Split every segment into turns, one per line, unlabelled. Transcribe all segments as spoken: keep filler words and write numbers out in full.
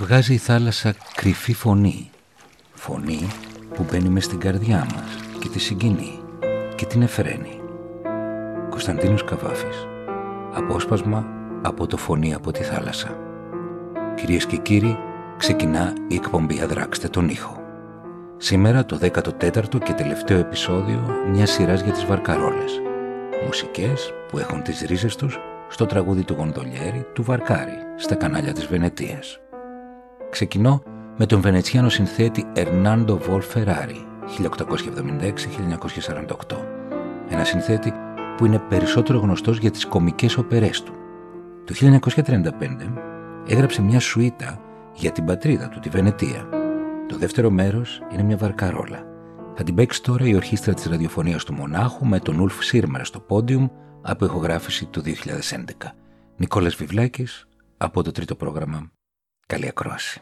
Βγάζει η θάλασσα κρυφή φωνή. Φωνή που μπαίνει μες στην καρδιά μας και τη συγκινεί και την εφραίνει. Κωνσταντίνος Καβάφης. Απόσπασμα από το «Φωνή από τη θάλασσα». Κυρίες και κύριοι, ξεκινά η εκπομπή «Αδράξτε τον ήχο». Σήμερα το δέκατο τέταρτο και τελευταίο επεισόδιο μιας σειράς για τις βαρκαρόλες. Μουσικές που έχουν τις ρίζες τους στο τραγούδι του Γονδολιέρη του Βαρκάρη στα κανάλια της Βενετίας. Ξεκινώ με τον βενετσιάνο συνθέτη Ερνάντο Βολ Φεράρι χίλια οκτακόσια εβδομήντα έξι με χίλια εννιακόσια σαράντα οκτώ. Ένα συνθέτη που είναι περισσότερο γνωστός για τις κομικές οπερές του. Το χίλια εννιακόσια τριάντα πέντε έγραψε μια σουίτα για την πατρίδα του, τη Βενετία. Το δεύτερο μέρος είναι μια βαρκαρόλα. Θα την παίξει τώρα η ορχήστρα της ραδιοφωνίας του Μονάχου με τον Ουλφ Σίρμερα στο πόντιουμ από ηχογράφηση του δύο χιλιάδες έντεκα. Νικόλας Βιβλάκης από το τρίτο πρόγραμμα. Καλή ακρόαση.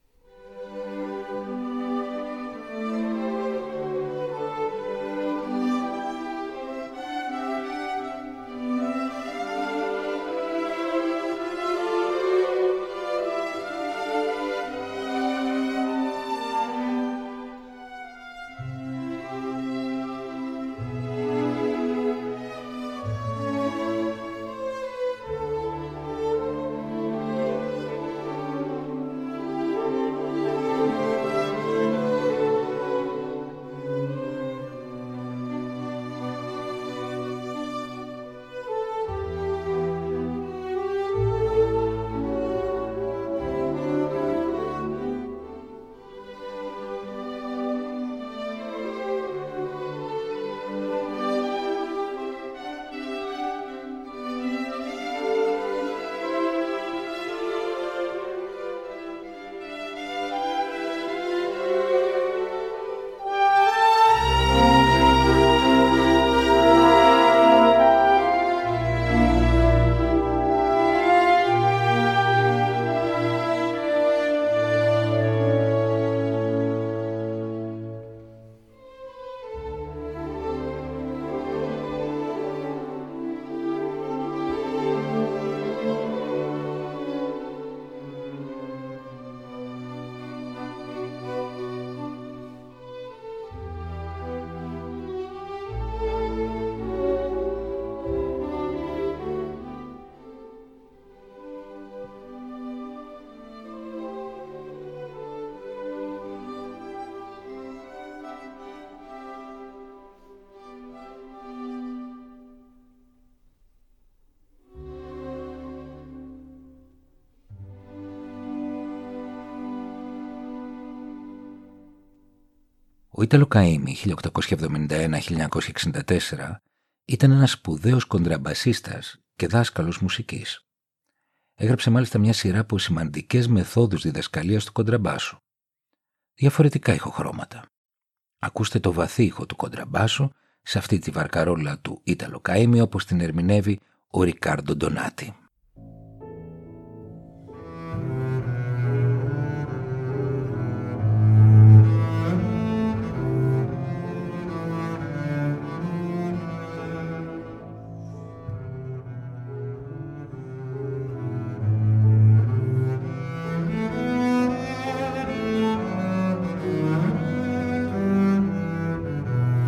Ο Ίταλο Καΐμι χίλια οκτακόσια εβδομήντα ένα με χίλια εννιακόσια εξήντα τέσσερα ήταν ένας σπουδαίος κοντραμπασίστας και δάσκαλος μουσικής. Έγραψε μάλιστα μια σειρά από σημαντικές μεθόδους διδασκαλίας του κοντραμπάσου. Διαφορετικά ηχοχρώματα. Ακούστε το βαθύ ήχο του κοντραμπάσου σε αυτή τη βαρκαρόλα του Ίταλο Καΐμι όπως την ερμηνεύει ο Ρικάρντο Ντονάτι.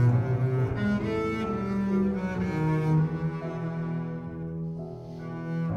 Thank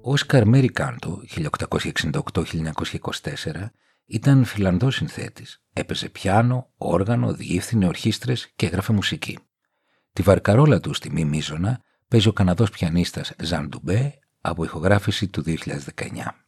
Ο Όσκαρ Μερικάντο, χίλια οκτακόσια εξήντα οκτώ με χίλια εννιακόσια είκοσι τέσσερα, ήταν Φιλανδός συνθέτης. Έπαιζε πιάνο, όργανο, διεύθυνε ορχήστρες και έγραφε μουσική. Τη βαρκαρόλα του στη μη μείζωνα παίζει ο Καναδός πιανίστας Ζαν Ντουμπέ από ηχογράφηση του δύο χιλιάδες δεκαεννιά.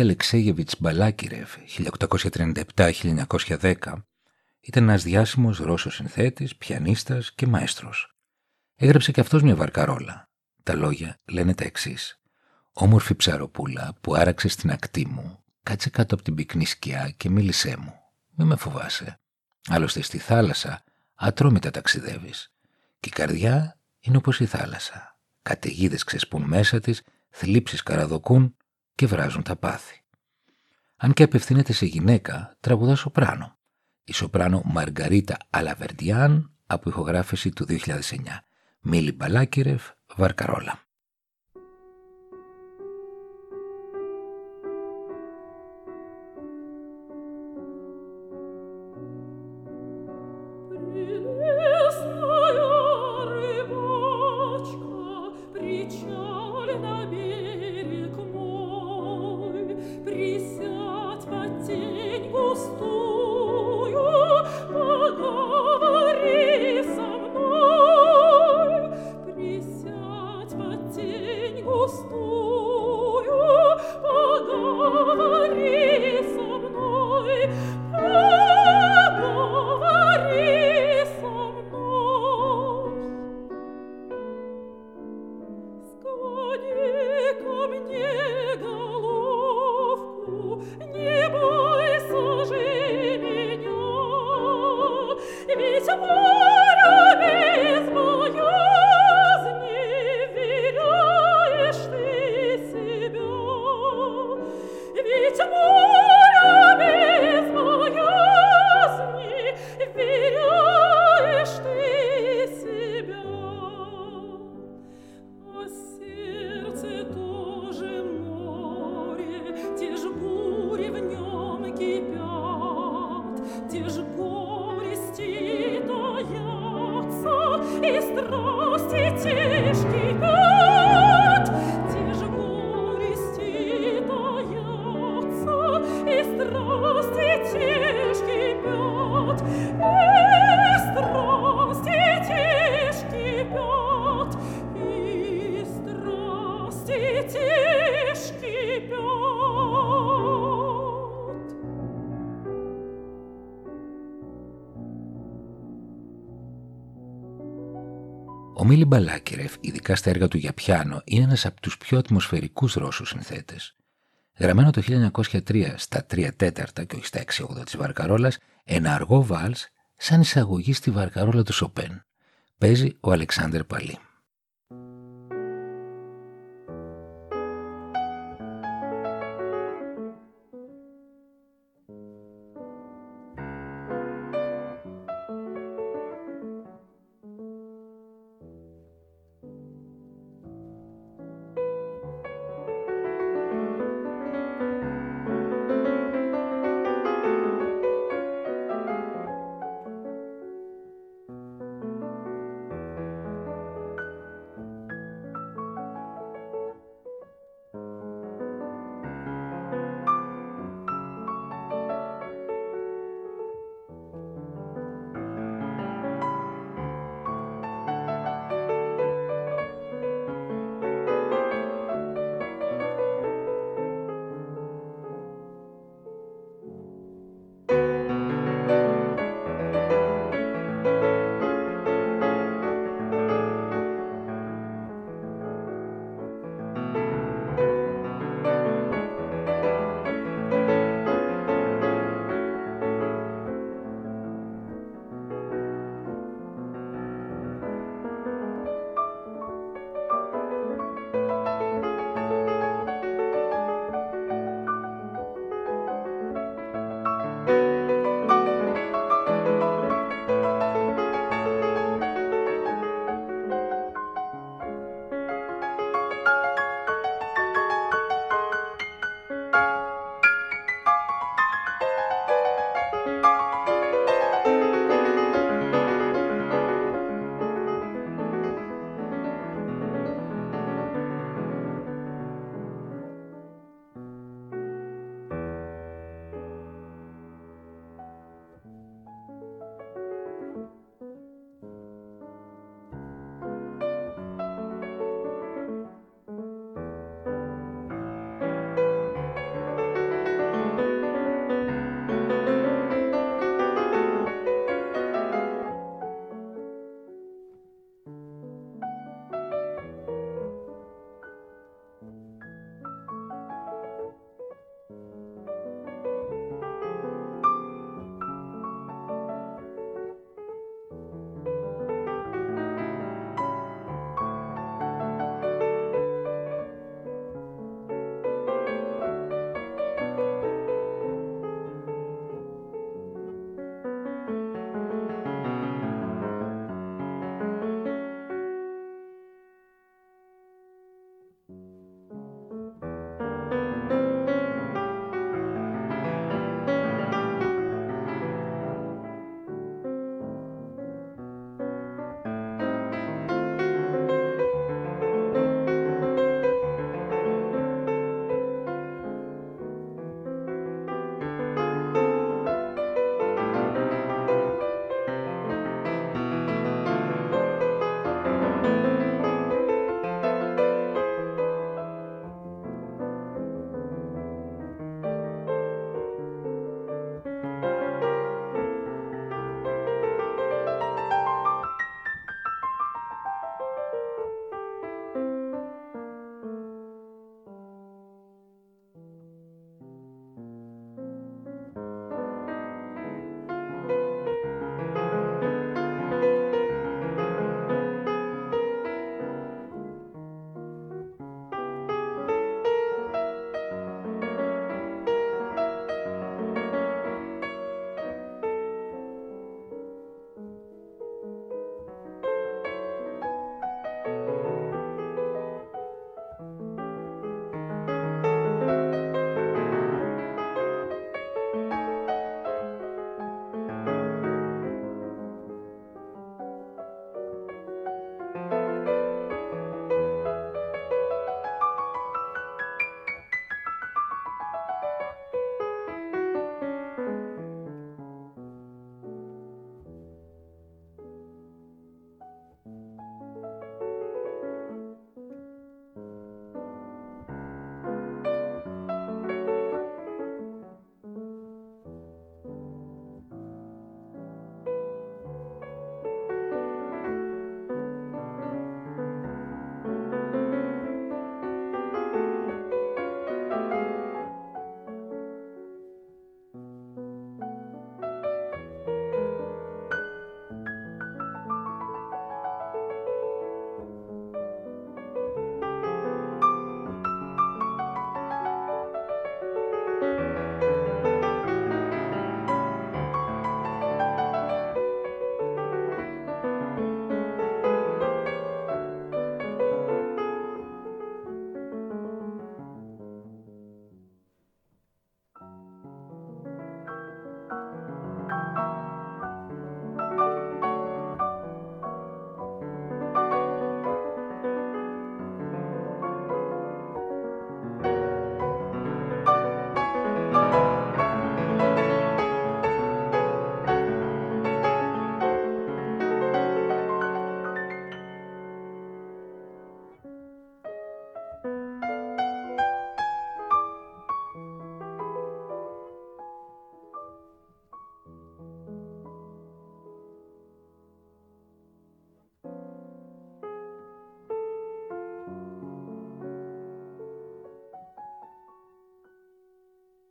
Αλεξέγεβιτς Μπαλάκιρεφ, χίλια οκτακόσια τριάντα επτά με χίλια εννιακόσια δέκα, ήταν ένας διάσημος Ρώσος συνθέτης, πιανίστας και μαέστρος. Έγραψε και αυτός μια βαρκαρόλα. Τα λόγια λένε τα εξής: «Όμορφη ψαροπούλα που άραξε στην ακτή μου, κάτσε κάτω από την πυκνή σκιά και μίλησέ μου. Μη με φοβάσαι. Άλλωστε στη θάλασσα ατρόμητα ταξιδεύεις. Και η καρδιά είναι όπως η θάλασσα. Καταιγίδες ξεσπούν μέσα της, θλίψεις καραδοκούν και βράζουν τα πάθη». Αν και απευθύνεται σε γυναίκα, τραγουδά σοπράνο. Η σοπράνο Μαργαρίτα Αλαβερντιάν, από ηχογράφηση του δύο χιλιάδες εννιά. Μίλι Μπαλάκιρεφ, βαρκαρόλα. Ο Μίλι Μπαλάκιρεφ, ειδικά στα έργα του για πιάνο, είναι ένας από τους πιο ατμοσφαιρικούς Ρώσους συνθέτες. Γραμμένο το χίλια εννιακόσια τρία στα τρία τέταρτα και όχι στα έξι όγδοα της βαρκαρόλας, ένα αργό βάλς σαν εισαγωγή στη βαρκαρόλα του Σοπέν. Παίζει ο Αλεξάνδρ Παλί.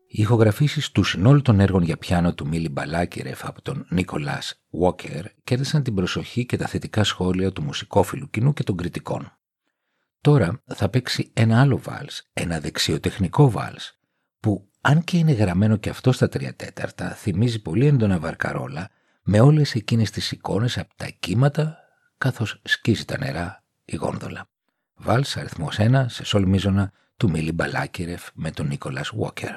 Οι ηχογραφήσεις του συνόλου των έργων για πιάνο του Μίλι Μπαλάκιρεφ από τον Νίκολας Walker κέρδισαν την προσοχή και τα θετικά σχόλια του μουσικόφιλου κοινού και των κριτικών. Τώρα θα παίξει ένα άλλο βάλς, ένα δεξιοτεχνικό βάλς, που αν και είναι γραμμένο και αυτό στα τρία τέταρτα, θυμίζει πολύ έντονα βαρκαρόλα, με όλες εκείνες τις εικόνες από τα κύματα, καθώς σκίζει τα νερά η γόνδολα. Βάλς αριθμός ένα σε σολ μίζωνα του Μίλι Μπαλάκιρεφ με τον Νίκολας Walker.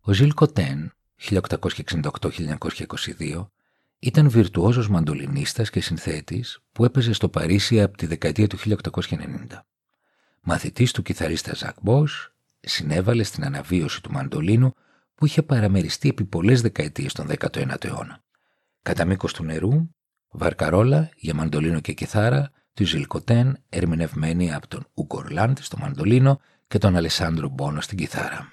Ο Ζιλ Κοτέν, χίλια οκτακόσια εξήντα οκτώ με χίλια εννιακόσια είκοσι δύο, ήταν βιρτουόζος μαντολινίστας και συνθέτης που έπαιζε στο Παρίσι από τη δεκαετία του χίλια οκτακόσια ενενήντα. Μαθητής του κιθαρίστα Ζακ Μπος, συνέβαλε στην αναβίωση του μαντολίνου που είχε παραμεριστεί επί πολλές δεκαετίες τον δέκατο ένατο αιώνα. Κατά μήκος του νερού, βαρκαρόλα για μαντολίνο και κιθάρα του Ζιλ Κοτέν, ερμηνευμένη από τον Ούγκο Ορλάντι στο μαντολίνο και τον Αλεσάνδρο Μπόνο στην κιθάρα.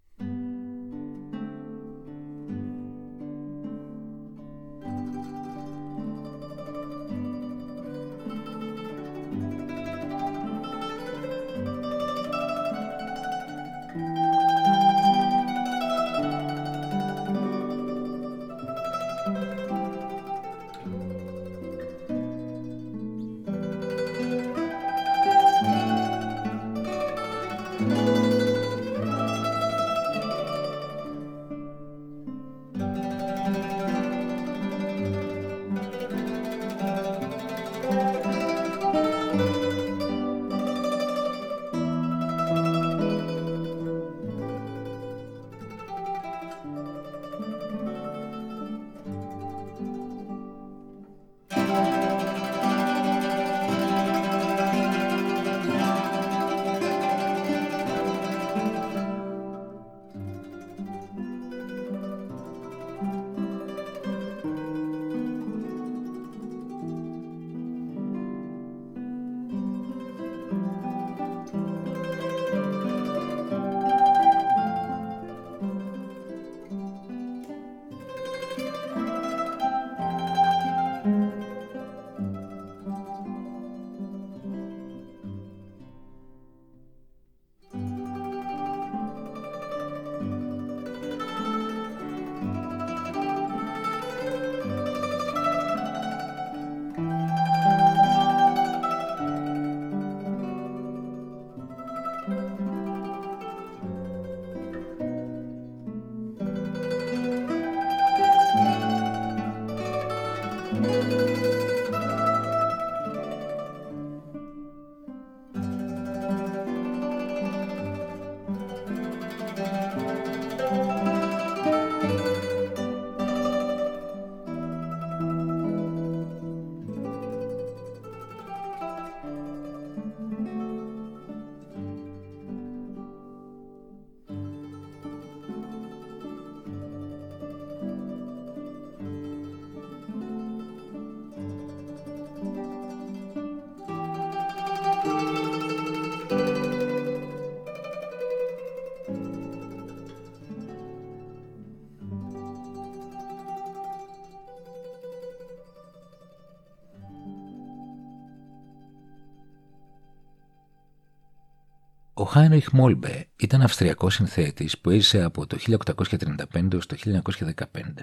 Ο Χάινριχ Μόλμπε ήταν αυστριακός συνθέτης που έζησε από το χίλια οκτακόσια τριάντα πέντε έως το χίλια εννιακόσια δεκαπέντε.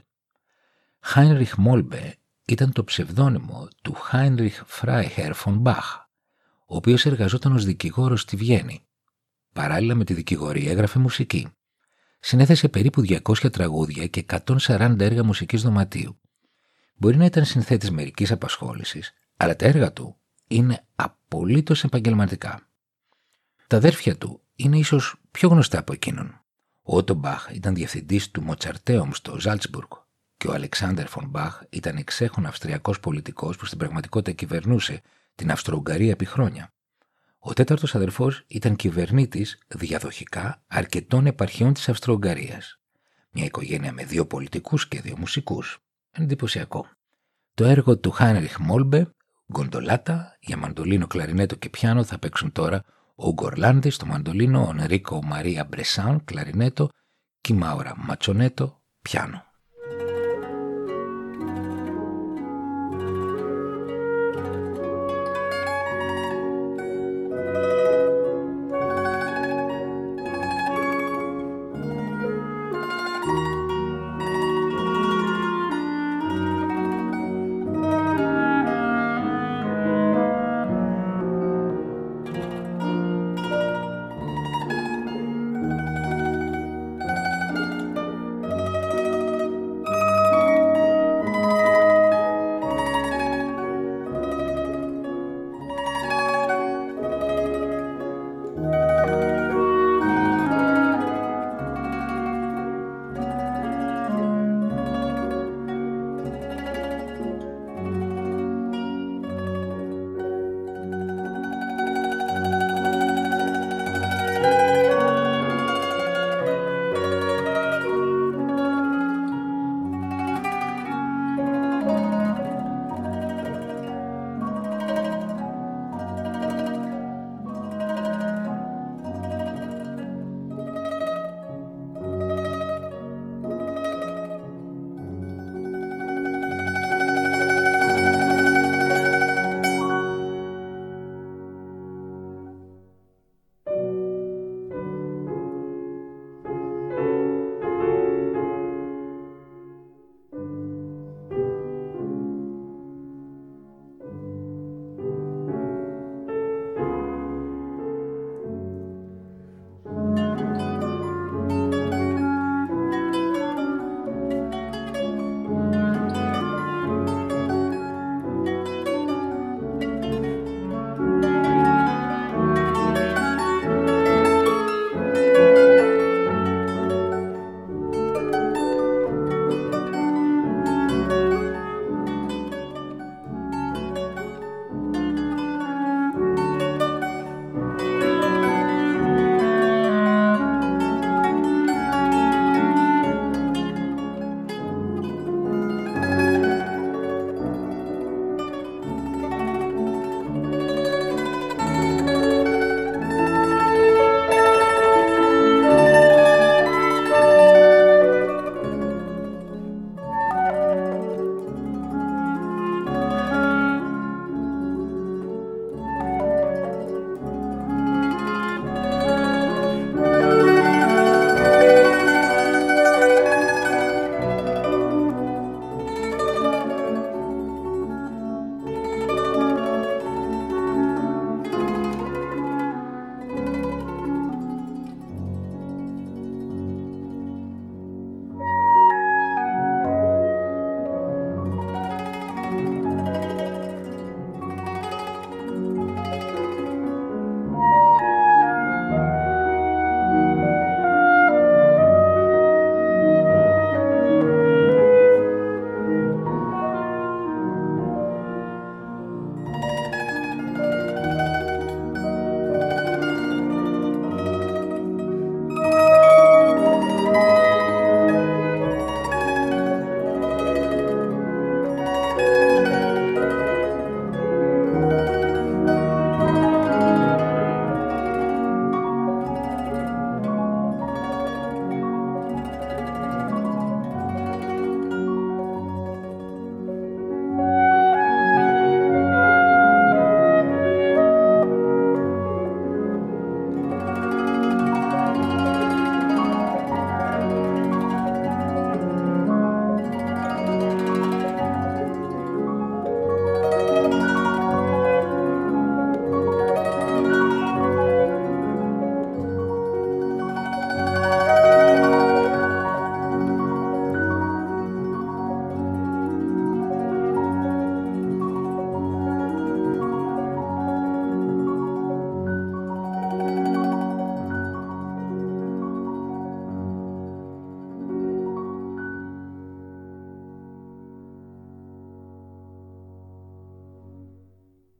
Χάινριχ Μόλμπε ήταν το ψευδώνυμο του Χάινριχ Φράιχερ φον Μπαχ, ο οποίος εργαζόταν ως δικηγόρος στη Βιέννη. Παράλληλα με τη δικηγορία έγραφε μουσική. Συνέθεσε περίπου διακόσια τραγούδια και εκατόν σαράντα έργα μουσικής δωματίου. Μπορεί να ήταν συνθέτης μερικής απασχόλησης, αλλά τα έργα του είναι απολύτως επαγγελματικά. Τα αδέρφια του είναι ίσως πιο γνωστά από εκείνον. Ο Ότο Μπαχ ήταν διευθυντής του Μοτσαρτέουμ στο Ζάλτσμπουργκ και ο Αλεξάνδερ φον Μπαχ ήταν εξέχων αυστριακός πολιτικός που στην πραγματικότητα κυβερνούσε την Αυστρο-Ουγγαρία επί χρόνια. Ο τέταρτος αδερφός ήταν κυβερνήτης διαδοχικά αρκετών επαρχιών της Αυστρο-Ουγγαρίας. Μια οικογένεια με δύο πολιτικούς και δύο μουσικούς. Εντυπωσιακό. Το έργο του Χάινριχ Μόλμπε, Γκοντολάτα, για μαντολίνο, κλαρινέτο και πιάνο, θα παίξουν τώρα ο Ούγκο Ορλάντι στο μαντολίνο, ο Ενρίκο Μαρία Μπρεσάν, κλαρινέτο, και η Μάουρα Ματσονέτο, πιάνο.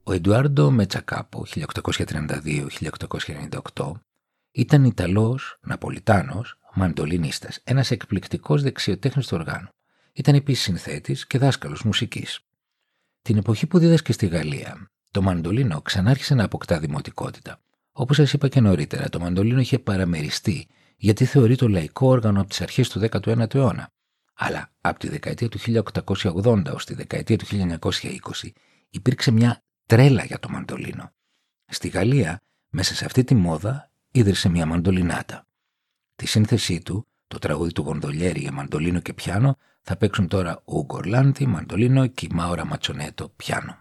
Ο Εντουάρντο Μετσακάπο, χίλια οκτακόσια τριάντα δύο με χίλια οκτακόσια ενενήντα οκτώ, ήταν Ιταλός, Ναπολιτάνος, μαντολινίστας, ένας εκπληκτικός δεξιοτέχνης του οργάνου. Ήταν επίσης συνθέτης και δάσκαλος μουσικής. Την εποχή που δίδασκε στη Γαλλία, το μαντολίνο ξανάρχισε να αποκτά δημοτικότητα. Όπως σας είπα και νωρίτερα, το μαντολίνο είχε παραμεριστεί γιατί θεωρεί το λαϊκό όργανο από τις αρχές του δέκατου ένατου αιώνα. Αλλά από τη δεκαετία του χίλια οκτακόσια ογδόντα ως τη δεκαετία του χίλια εννιακόσια είκοσι υπήρξε μια τρέλα για το μαντολίνο. Στη Γαλλία, μέσα σε αυτή τη μόδα, ίδρυσε μια μαντολινάτα. Τη σύνθεσή του, το τραγούδι του Γονδολιέρη για μαντολίνο και πιάνο, θα παίξουν τώρα ο Ουγκο Ορλάντι, μαντολίνο και η Μάουρα Ματσονέτο, πιάνο.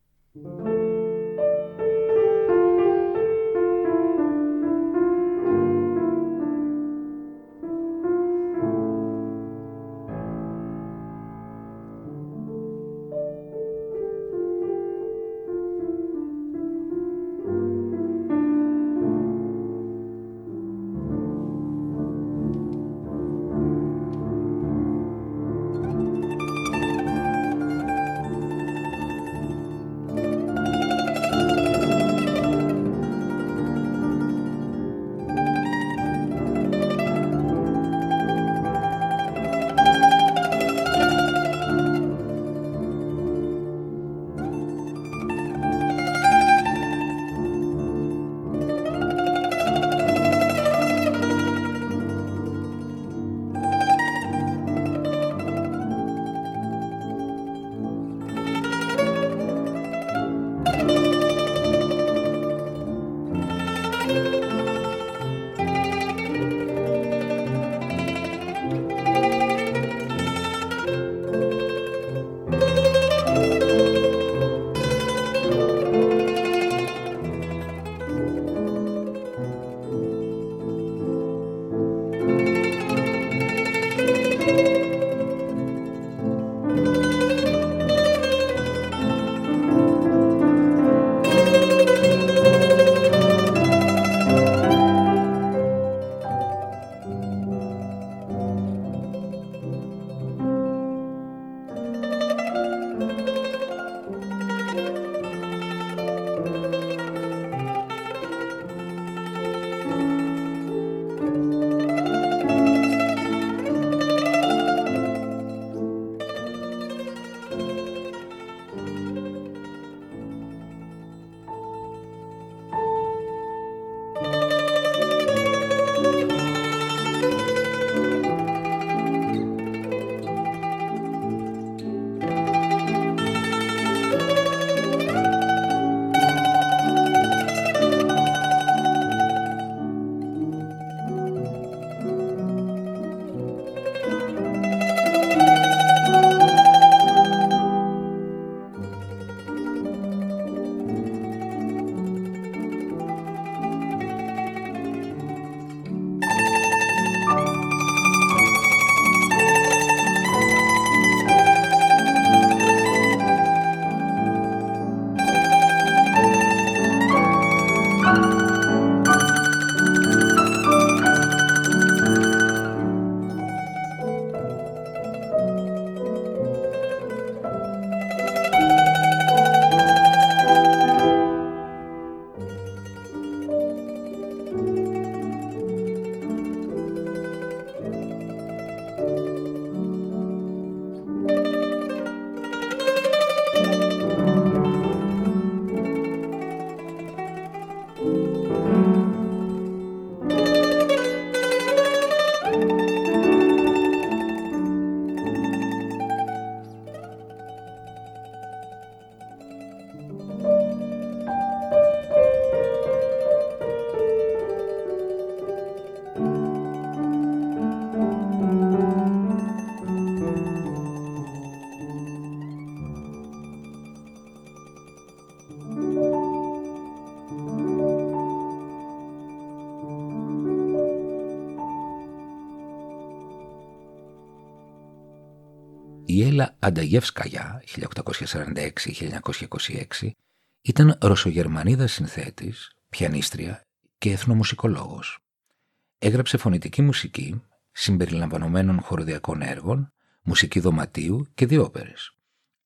Η Έλα Ανταγεύσκαγια, χίλια οκτακόσια σαράντα έξι με χίλια εννιακόσια είκοσι έξι, ήταν Ρωσογερμανίδα συνθέτης, πιανίστρια και εθνομουσικολόγος. Έγραψε φωνητική μουσική, συμπεριλαμβανομένων χοροδιακών έργων, μουσική δωματίου και δύο όπερες.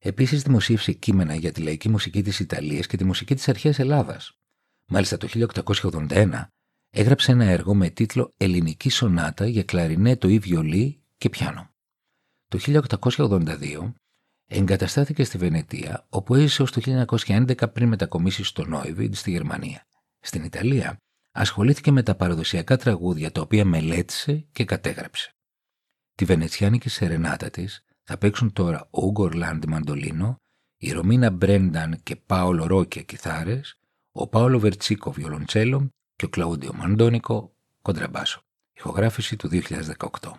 Επίσης δημοσίευσε κείμενα για τη λαϊκή μουσική της Ιταλίας και τη μουσική της αρχαίας Ελλάδας. Μάλιστα το χίλια οκτακόσια ογδόντα ένα έγραψε ένα έργο με τίτλο «Ελληνική σονάτα για κλαρινέτο ή βιολί και πιάνο». Το χίλια οκτακόσια ογδόντα δύο εγκαταστάθηκε στη Βενετία, όπου έζησε ως το χίλια εννιακόσια έντεκα πριν μετακομίσει στο Νόιβιντ στη Γερμανία. Στην Ιταλία ασχολήθηκε με τα παραδοσιακά τραγούδια, τα οποία μελέτησε και κατέγραψε. Τη βενετσιάνικη σερενάτα της θα παίξουν τώρα ο Ούγκο Ορλάντι μαντολίνο, η Ρωμίνα Μπρένταν και Πάολο Ρόκια κιθάρες, ο Πάολο Βερτσίκο βιολοντσέλο και ο Κλαούντιο Μαντόνικο κοντραμπάσο. Ηχογράφηση του δύο χιλιάδες δεκαοκτώ.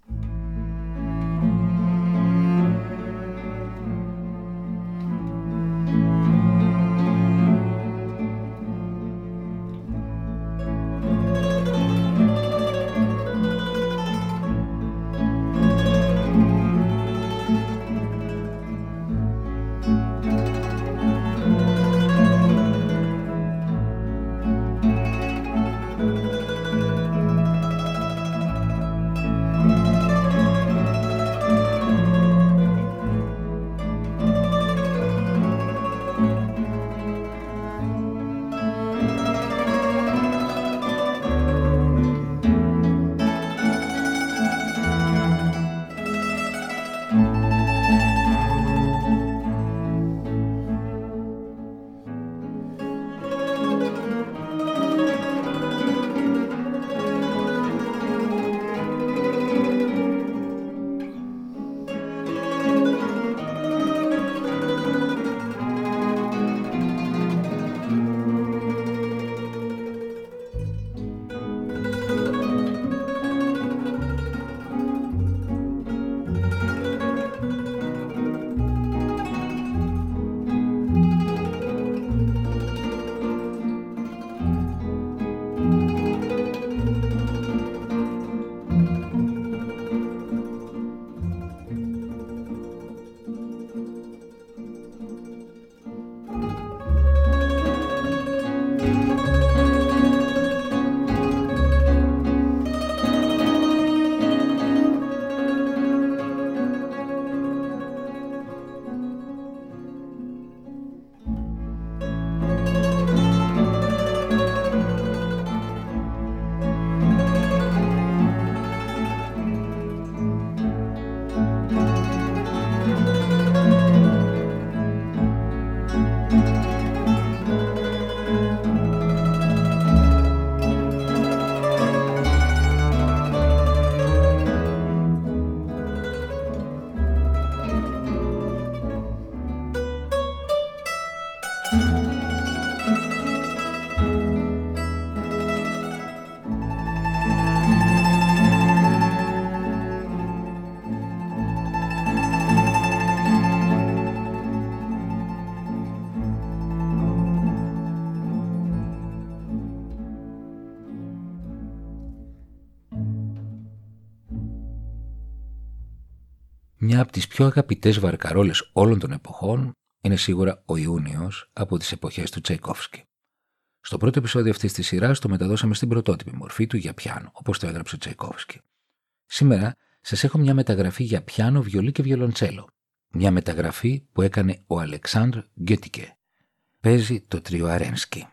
Μια από τις πιο αγαπητές βαρκαρόλες όλων των εποχών είναι σίγουρα ο Ιούνιος από τις εποχές του Τσαϊκόφσκι. Στο πρώτο επεισόδιο αυτής της σειράς το μεταδώσαμε στην πρωτότυπη μορφή του για πιάνο, όπως το έγραψε ο Τσαϊκόφσκι. Σήμερα σας έχω μια μεταγραφή για πιάνο, βιολί και βιολοντσέλο. Μια μεταγραφή που έκανε ο Αλεξάνδρ Γκέτικε. Παίζει το τρίο Αρένσκι.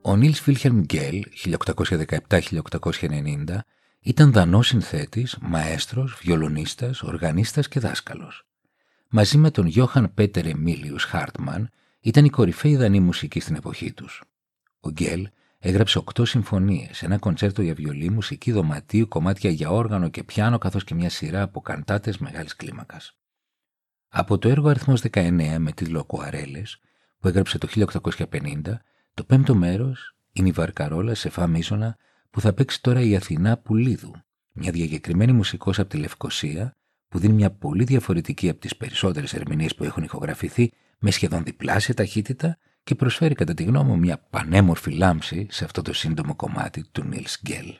Ο Νίλς Βίλχελμ Γκέλ, χίλια οκτακόσια δεκαεπτά με χίλια οκτακόσια ενενήντα, ήταν δανός συνθέτης, μαέστρος, βιολονίστας, οργανίστας και δάσκαλος. Μαζί με τον Γιόχαν Πέτερ Εμίλιους Χάρτμαν ήταν η κορυφαίοι δανείοι μουσική στην εποχή τους. Ο Γκέλ έγραψε οκτώ συμφωνίες, ένα κοντσέρτο για βιολί, μουσική δωματίου, κομμάτια για όργανο και πιάνο, καθώς και μια σειρά από καντάτες μεγάλης κλίμακας. Από το έργο αριθμός δεκαεννέα με τίτλο «Ακουαρέλες», που έγραψε το χίλια οκτακόσια πενήντα, το πέμπτο μέρος είναι η Βαρκαρόλα σε φα μείζωνα, που θα παίξει τώρα η Αθηνά Πουλίδου, μια διακεκριμένη μουσικός από τη Λευκοσία, που δίνει μια πολύ διαφορετική από τις περισσότερες ερμηνείες που έχουν ηχογραφηθεί, με σχεδόν διπλάσια ταχύτητα, και προσφέρει κατά τη γνώμη μου μια πανέμορφη λάμψη σε αυτό το σύντομο κομμάτι του Νίλς Γκέλ.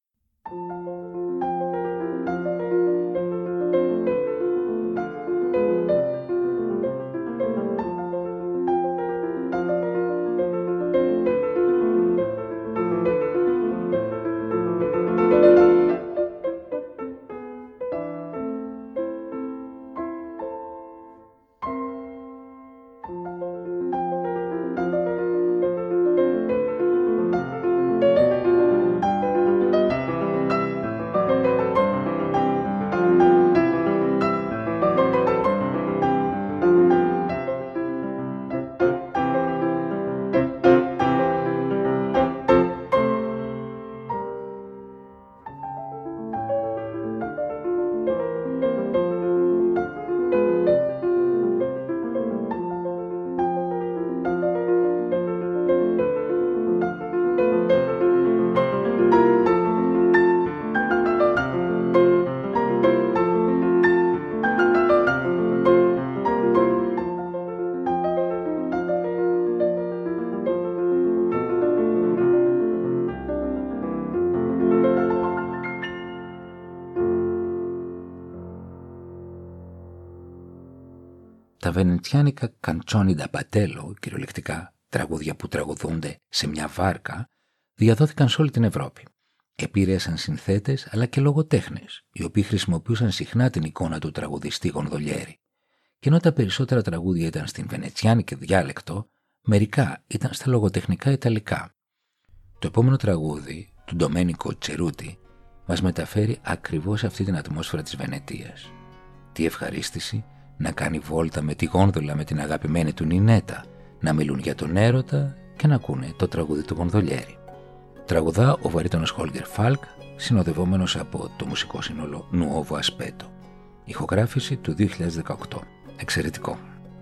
Τα βενετσιάνικα καντσόνι ντα μπατέλο, κυριολεκτικά τραγούδια που τραγουδούνται σε μια βάρκα, διαδόθηκαν σε όλη την Ευρώπη. Επήρεασαν συνθέτες αλλά και λογοτέχνες, οι οποίοι χρησιμοποιούσαν συχνά την εικόνα του τραγουδιστή γονδολιέρη. Και ενώ τα περισσότερα τραγούδια ήταν στην βενετσιάνικη διάλεκτο, μερικά ήταν στα λογοτεχνικά ιταλικά. Το επόμενο τραγούδι, του Ντομένικο Τσερούτι, μας μεταφέρει ακριβώς αυτή την ατμόσφαιρα της Βενετίας. Τι ευχαρίστηση να κάνει βόλτα με τη γόνδολα με την αγαπημένη του Νινέτα, να μιλούν για τον έρωτα και να ακούνε το τραγούδι του γονδολιέρη. Τραγουδά ο βαρύτονος Χόλγκερ Φάλκ, συνοδευόμενος από το μουσικό σύνολο Νουόβο Ασπέτο. Ηχογράφηση του δύο χιλιάδες δεκαοκτώ. Εξαιρετικό.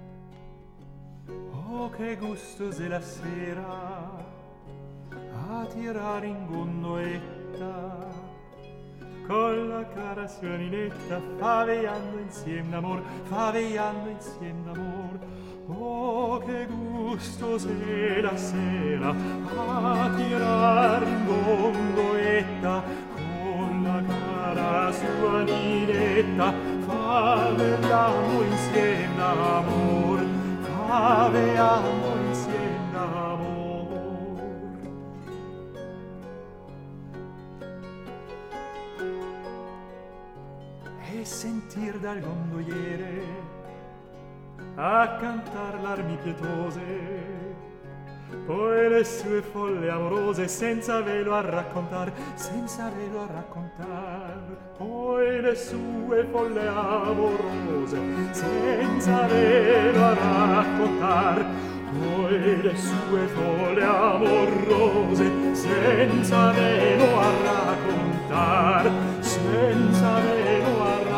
Oh, che gusto se la sera a tirare in gondoletta con la cara sua Ninetta, favillando insieme d'amor, favillando insieme d'amor. Oh, che gusto se la sera a tirare in gondoletta con la cara sua Ninetta, favillando insieme d'amor, favillando insieme d'amor. E sentir dal gondoliere a cantar l'armi pietose, poi le sue folle amorose senza velo a raccontar, senza velo a raccontar, poi le sue folle amorose senza velo a raccontar, poi le sue folle amorose senza velo a raccontar, senza velo a raccontar.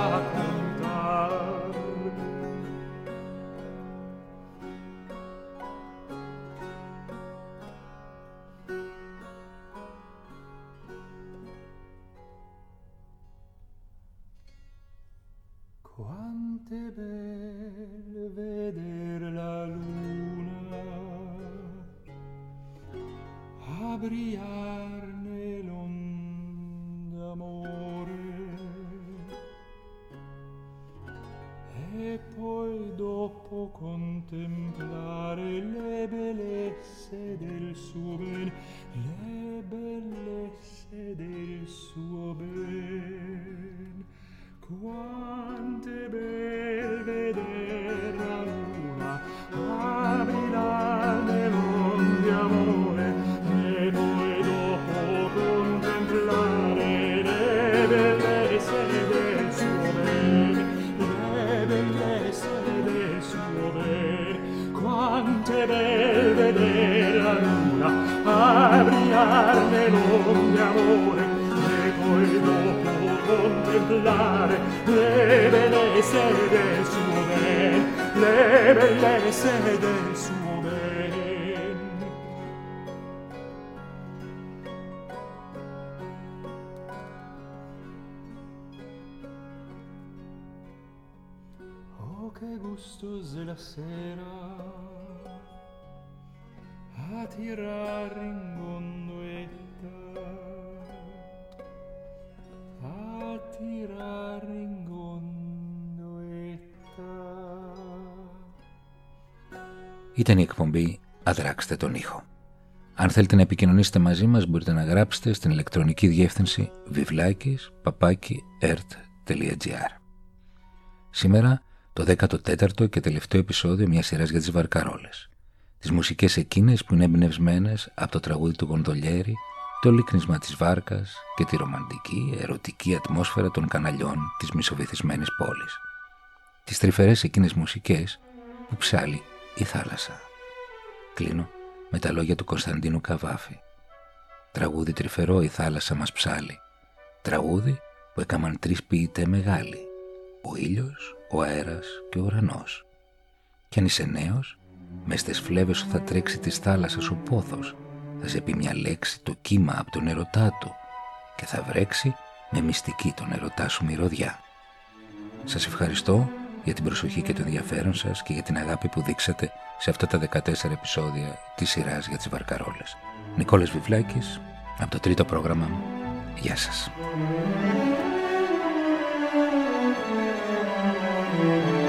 Quante belle veder la luna a brillar nell'onda d'amore e poi dopo contemplare le bellezze del suo ben, le bellezze del suo ben. Quante belle veder la luna a brillar nell'onda d'amore bellezze del suo ben. Quante belle vedere la luna a brillar nell'onde amore, e poi dopo contemplare le bellezze del suo ben, le bellezze del suo ben. Oh, che gustosa la sera a tirar in gondoletta, a tirar in gondoletta.
Ήταν η εκπομπή «Αδράξτε τον ήχο». Αν θέλετε να επικοινωνήσετε μαζί μας, μπορείτε να γράψετε στην ηλεκτρονική διεύθυνση βιβλάκης παπάκι ερτ τελεία τζι άρ. Σήμερα το δέκατο τέταρτο και τελευταίο επεισόδιο μιας σειράς για τις βαρκαρόλες. Τις μουσικές εκείνες που είναι εμπνευσμένες από το τραγούδι του Γονδολιέρη, το λίκνισμα της βάρκας και τη ρομαντική, ερωτική ατμόσφαιρα των καναλιών της μισοβυθισμένης πόλης. Τις τρυφερές εκείνες μουσικές που ψάλει η θάλασσα. Κλείνω με τα λόγια του Κωνσταντίνου Καβάφη. Τραγούδι τρυφερό η θάλασσα μας ψάλει. Τραγούδι που έκαμαν τρεις ποιητέ μεγάλοι. Ο ήλιος, ο αέρας και ο ουρανός. Κι αν είσαι νέος, μες στις φλέβες σου θα τρέξει της θάλασσας ο πόθος, θα σε πει μια λέξη το κύμα από τον ερωτά του και θα βρέξει με μυστική τον ερωτά σου μυρωδιά. Σας ευχαριστώ για την προσοχή και το ενδιαφέρον σας και για την αγάπη που δείξατε σε αυτά τα δεκατέσσερα επεισόδια της σειράς για τις βαρκαρόλες. Νικόλας Βιβλάκης, από το τρίτο πρόγραμμα. Γεια σας.